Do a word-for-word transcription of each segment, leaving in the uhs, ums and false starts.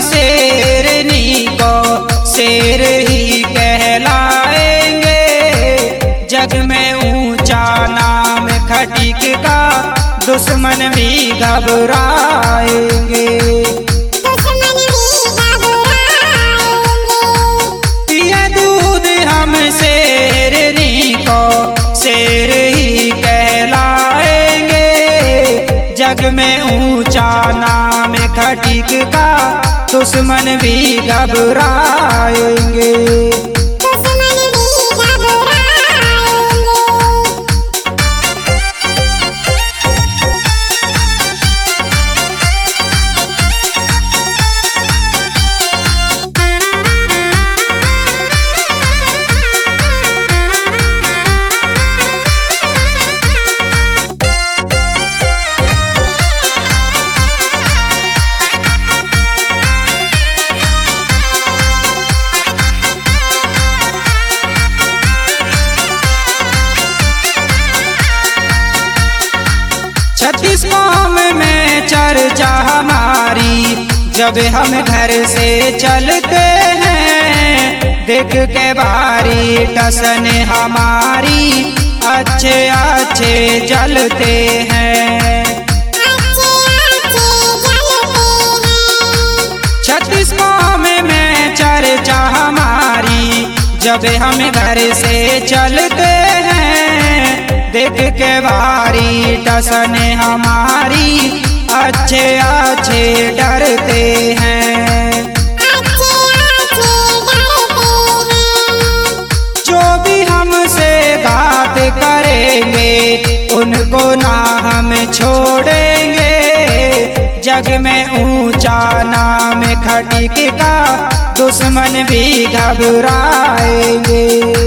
शेरनी को शेर ही कहलाएंगे। जग में ऊंचा नाम खटीक का दुश्मन भी घबराएंगे। पिए दूध हम शेरनी को शेर ही कहलाएंगे। जग में ऊंचा नाम खटीक का दुश्मन भी घबराएंगे। छत्तीस कौम में चर्चा हमारी जब हम घर से चलते हैं। देख के बारी टसन हमारी अच्छे अच्छे जलते हैं। छत्तीस कौम में चर्चा हमारी जब हम घर से चलते हैं। देख के बारी टसन हमारी अच्छे अच्छे डरते हैं। जो भी हमसे घात करेंगे उनको ना हम छोड़ेंगे। जग में ऊंचा नाम खटीक का दुश्मन भी घबराएंगे।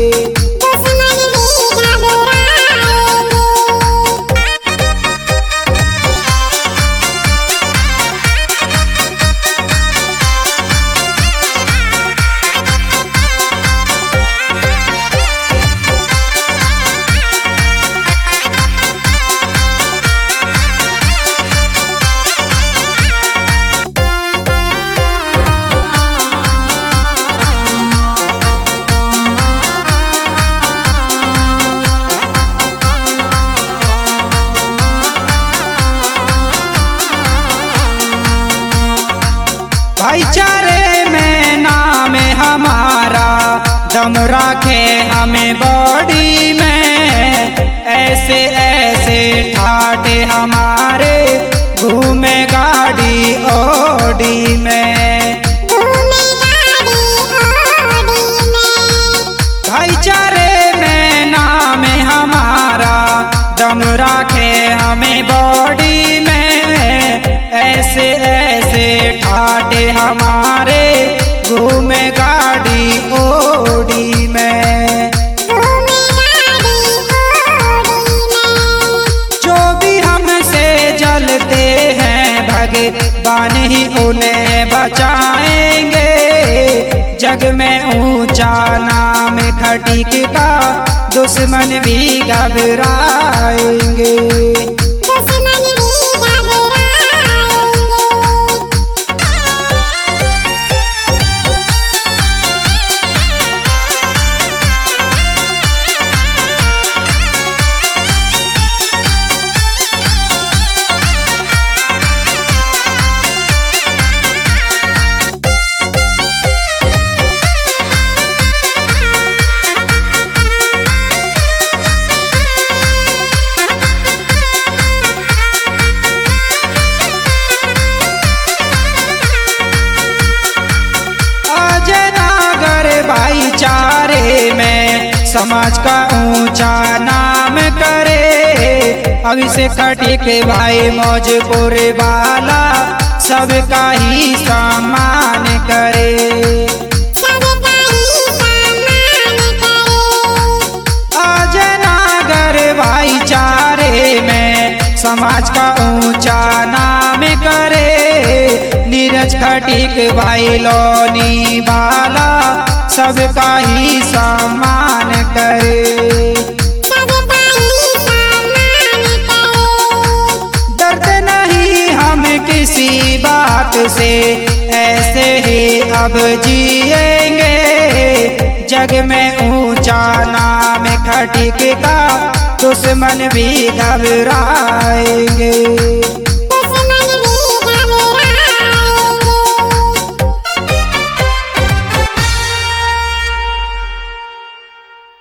भाईचारे में नाम हमारा दम रखे हमें बॉडी में। ऐसे ऐसे ठाटे हमारे घूमे गाड़ी ओडी में। भाईचारे में नाम हमारा दम रखे हमें बॉडी में। ऐसे ऐसे ठाटे हमारे घूमे गाड़ी ओडी में। जो भी हमसे जलते हैं भगवान ही उन्हें बचाएंगे। जग में ऊंचा नाम खटीक का दुश्मन भी घबराएंगे। भाईचारे में समाज का ऊंचा नाम करे। अभी से खटीक भाई मौजपुर वाला सबका ही सम्मान करे। अजनागर भाईचारे में समाज का ऊंचा नाम करे। नीरज खटीक भाई लोनी वाला सबका ही सम्मान करे। डरते नहीं हम किसी बात से, कैसे ही अब जिएंगे, जग में ऊंचा नाम खटीक का दुश्मन भी घबराएंगे।